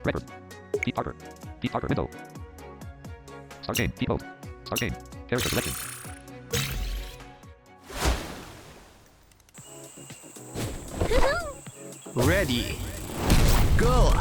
Record. Pete Parker. Pete Parker window. Start game. Pete mode. Start game. Character selection. Ready. Go.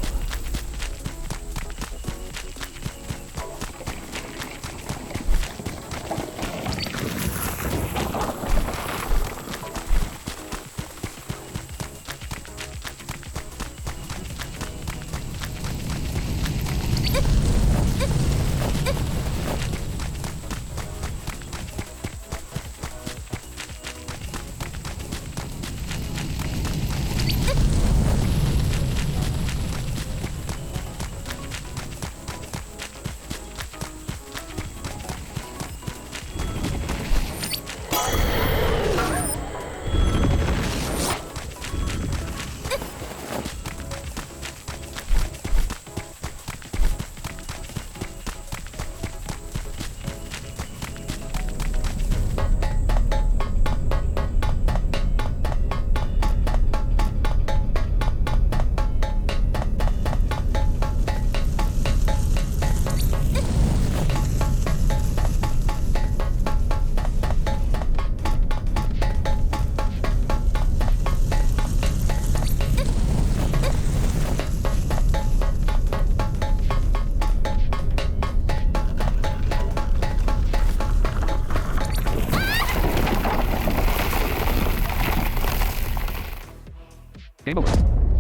Game over.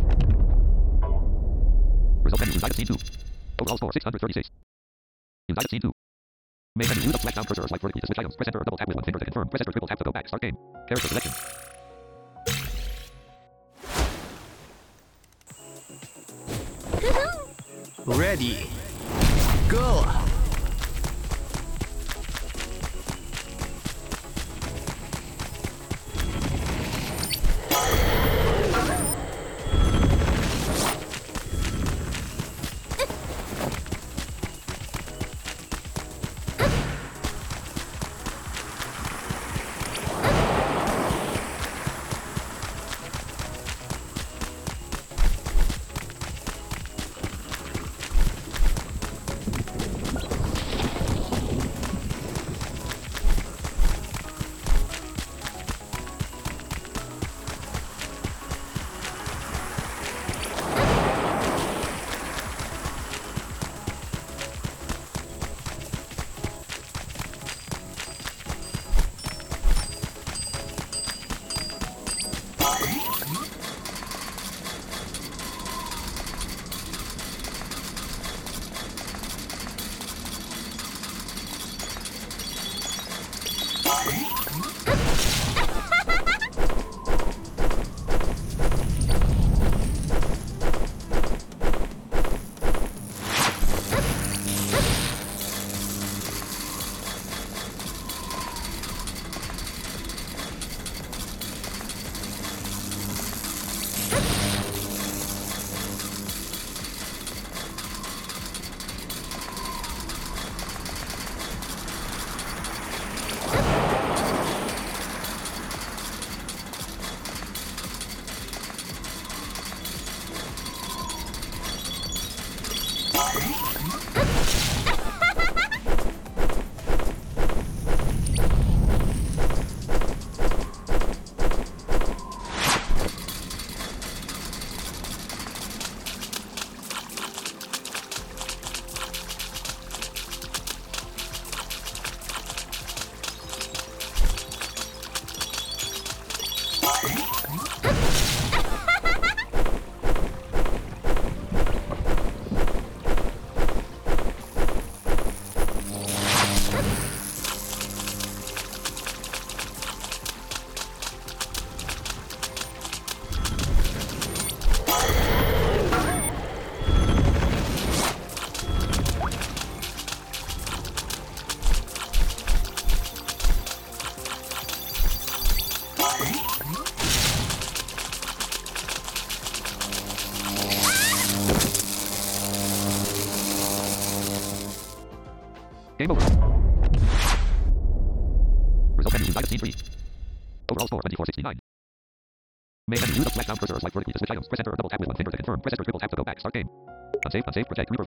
Result menu. Inside of scene 2. Overall score 636. Inside of scene 2. Main menu. Use up slash down cursor or swipe vertically to switch items. Press enter or double tap with one finger to confirm. Press enter triple tap to go back. Start game. Character selection. Ready. Go. Game over. Result menu. Inside of scene 3. Overall score 2469. Main menu. Use the flash down cursor or swipe vertically to switch items. Press enter or double tap with one finger to confirm. Press enter triple tap to go back. Start game. Unsave, unsave, protect, reverb.